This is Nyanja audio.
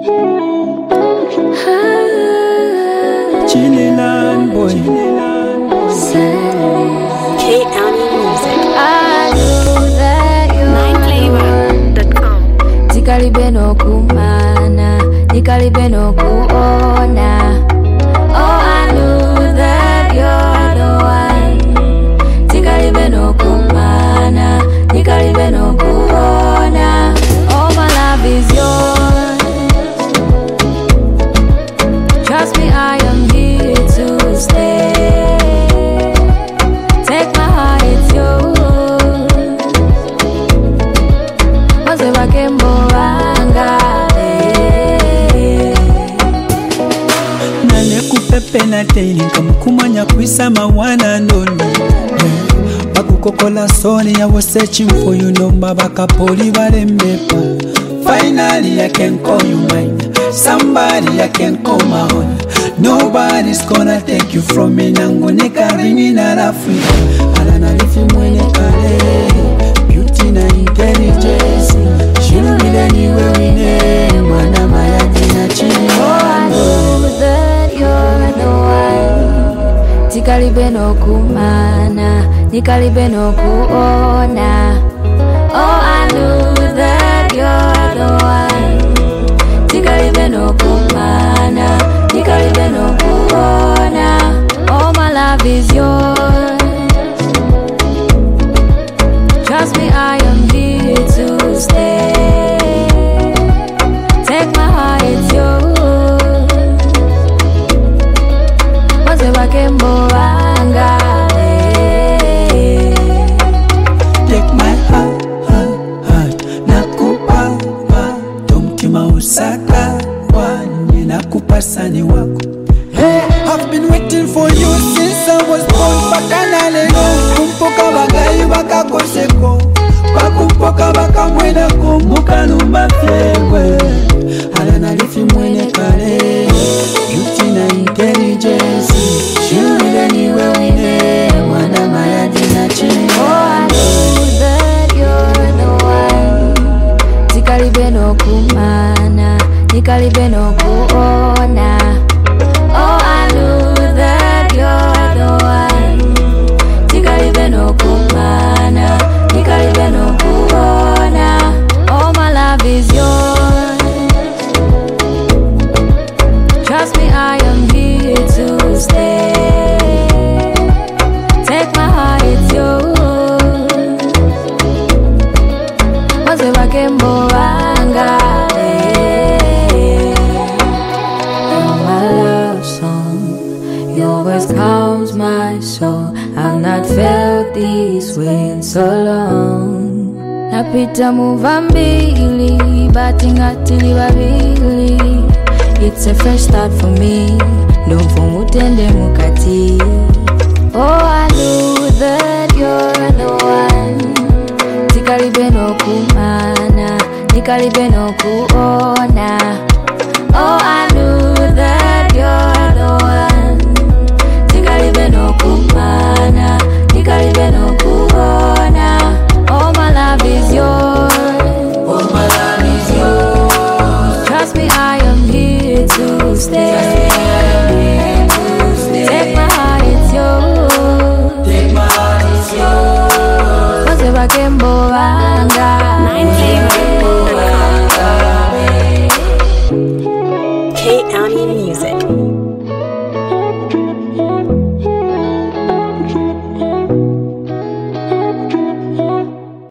Chilean boy. K-County Music. I knew that Nineflavor.com. Tikalibe no kumana, tikalibe no kuona. Oh, I knew that you're the one. Tikalibe no kumana, tikalibe no kuona. Oh, my love is yours. Trust me, I am here to stay. Take my heart, it's yours. Maze wakemboranga. Nalekupepe na daily nkamkumanya kwisa mawana ndoni. Bakukokola soni, I was searching for you, no mabakapoli balembepa. Finally I can call you mine. Somebody I can call my own. Nobody's gonna take you from me. Nangoneka rini na Africa. Alana lifi mwene kale. Beauty na intelligence. Shiru bila niwe wine. Mwana mayadi na chini. Oh, I know that you're the one. Tikalibe no kumana, tikalibe no kuona. Oh, I knew that you're the one. Tikalibe no kumana, tikalibe no kuona. Oh, my love is yours. Trust me, I am here to stay. Take my heart, it's yours. Maze wakemboranga. Take my heart, nakupa tomtima usaka wanye nakupa sani wako. Hey, I've been waiting for you since I was born. Bakana lelo kumpoka bagayi bakakoseko. Bakumpoka bakamwena kumbuka numba fyegwe. Alana lifi mwene kale. Beauty na intelligence. Shirile niwe wine. Mwana mayadi na chini. Oh, I know that you're the one. Tikalibe no kumana, tikalibe no kuona. Oh, I knew that you're the one. Tikalibe no kumana, tikalibe no kuona. Oh, my love is yours. Trust me, I am here to stay. Take my heart, it's yours. Maze wakemboranga. You're my love song. Your voice calms my soul. I've not felt this way in so long. Napita muva mbili, batingatili wabili. It's a fresh start for me. Ndumfumutende mukati. Oh, I knew that you're the one. Tikalibe no kumana, tikalibe no kuona. Oh, I knew that you're the one. Tikalibe no kumana, tikalibe no kuona. Oh, my love is yours. Oh, my love is yours. Trust me, I am here to stay. Take my heart, it's yours. Take my heart, it's yours. Maze wakemboranga. K-County Music.